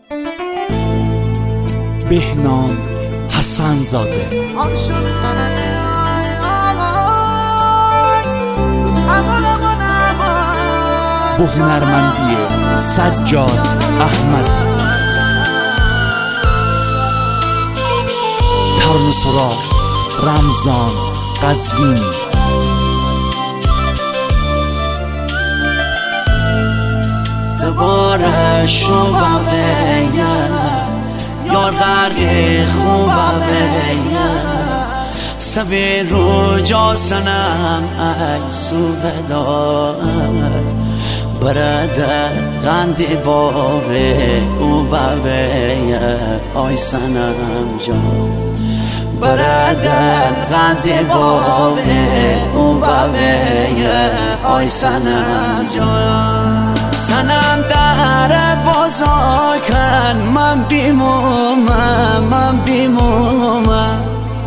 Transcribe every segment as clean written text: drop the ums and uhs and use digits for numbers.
بهنام حسن زاده. با هنرمندی سجاد احمد. ترانه سرا رمضان قزوینی. دوباره شوبه یار غرق خوبه سبی رو جا سنم ای سوبدا برده غندی باوه او باوه آی سنم جان برده غندی باوه او باوه آی سنم جان سنم در بازا کن من بیمومم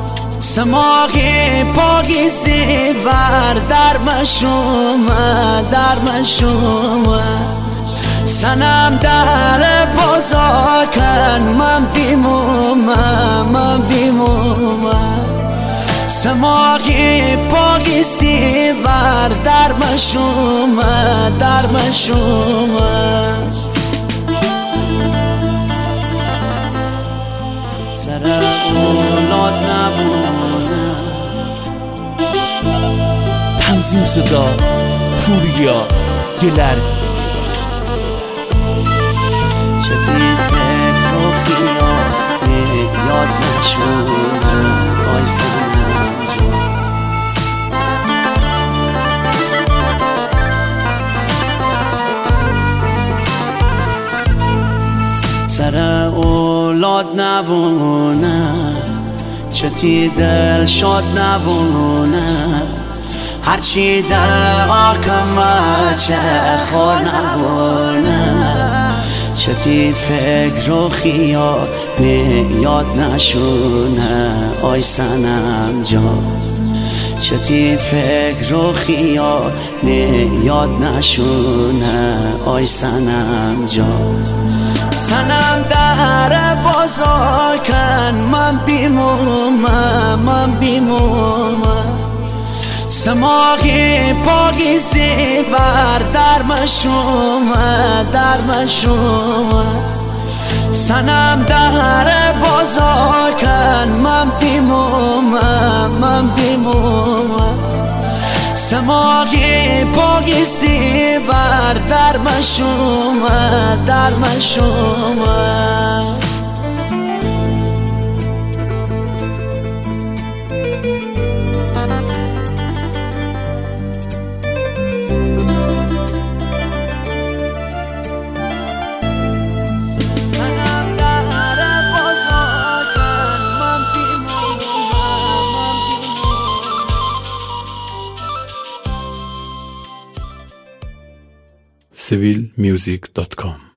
سماغی پاگیستی ور در مشومه سنم در بازا کن من بیمومم سماغی پاگیستی ور در مشومه سر اولاد نبونه. تنظیم صدا پوریا گلردی. چطی فکر و خیال یاد نشونه آی سنم سر اولاد نبونه چتی دل شاد نبونه هرچی در آکم چه خور نبونه چتی فکر و خیال یاد نشونه آی سنم جان چتی فکر و خیال یاد نشونه آی سنم جان سنم در بازا کن من بیمومم سماغی پاگیستی بر در مشومه سنم در بازا کن من بیمومم سماغی پاگیستی بر در مشومه civilmusic.com